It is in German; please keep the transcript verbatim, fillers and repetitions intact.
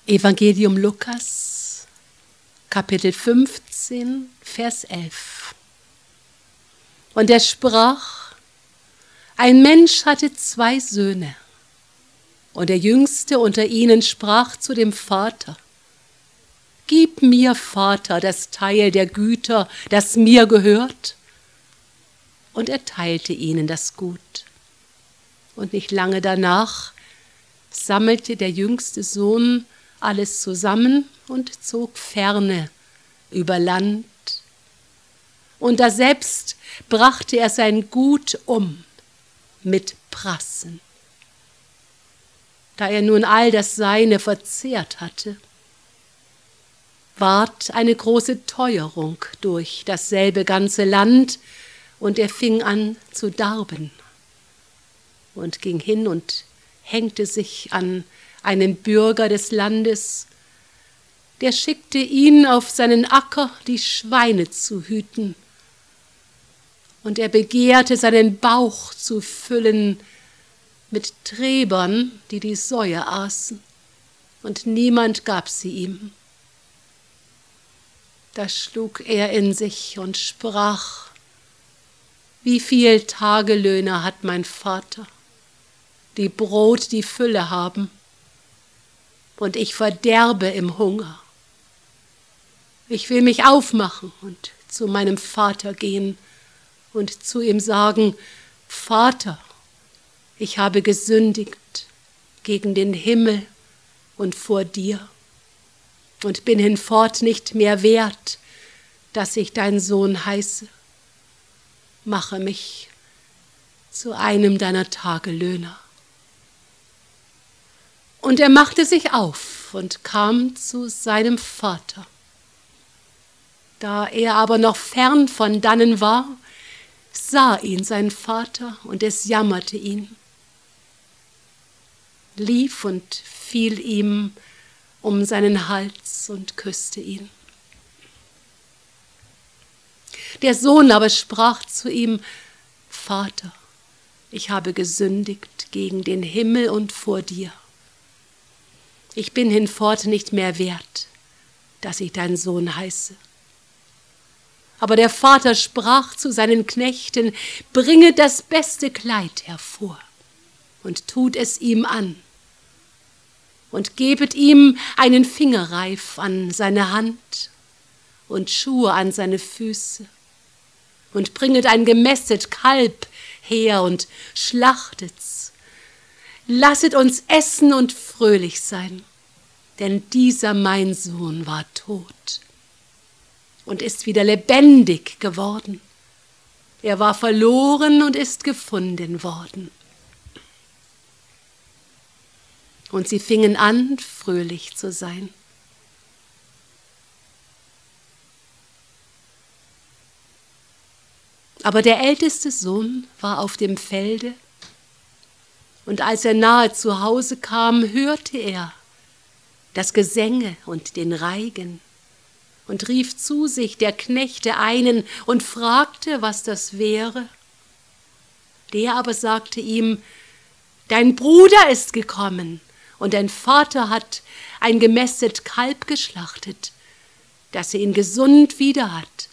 Evangelium Lukas, Kapitel fünfzehn, Vers elf. Und er sprach: Ein Mensch hatte zwei Söhne, und der Jüngste unter ihnen sprach zu dem Vater: Gib mir, Vater, das Teil der Güter, das mir gehört. Und er teilte ihnen das Gut. Und nicht lange danach sammelte der jüngste Sohn alles zusammen und zog ferne über Land. Und daselbst brachte er sein Gut um mit Prassen. Da er nun all das Seine verzehrt hatte, ward eine große Teuerung durch dasselbe ganze Land, und er fing an zu darben und ging hin und hängte sich an einen Bürger des Landes, der schickte ihn auf seinen Acker, die Schweine zu hüten. Und er begehrte, seinen Bauch zu füllen mit Träbern, die die Säue aßen, und niemand gab sie ihm. Da schlug er in sich und sprach: Wie viel Tagelöhner hat mein Vater, die Brot die Fülle haben, und ich verderbe im Hunger. Ich will mich aufmachen und zu meinem Vater gehen und zu ihm sagen: Vater, ich habe gesündigt gegen den Himmel und vor dir und bin hinfort nicht mehr wert, dass ich dein Sohn heiße. Mache mich zu einem deiner Tagelöhner. Und er machte sich auf und kam zu seinem Vater. Da er aber noch fern von dannen war, sah ihn sein Vater, und es jammerte ihn, lief und fiel ihm um seinen Hals und küsste ihn. Der Sohn aber sprach zu ihm: Vater, ich habe gesündigt gegen den Himmel und vor dir. Ich bin hinfort nicht mehr wert, dass ich dein Sohn heiße. Aber der Vater sprach zu seinen Knechten: Bringet das beste Kleid hervor und tut es ihm an und gebet ihm einen Fingerreif an seine Hand und Schuhe an seine Füße und bringet ein gemästet Kalb her und schlachtet's. Lasset uns essen und fröhlich sein, denn dieser mein Sohn war tot und ist wieder lebendig geworden. Er war verloren und ist gefunden worden. Und sie fingen an, fröhlich zu sein. Aber der älteste Sohn war auf dem Felde, und als er nahe zu Hause kam, hörte er das Gesänge und den Reigen und rief zu sich der Knechte einen und fragte, was das wäre. Der aber sagte ihm: Dein Bruder ist gekommen, und dein Vater hat ein gemästet Kalb geschlachtet, dass er ihn gesund wieder hat.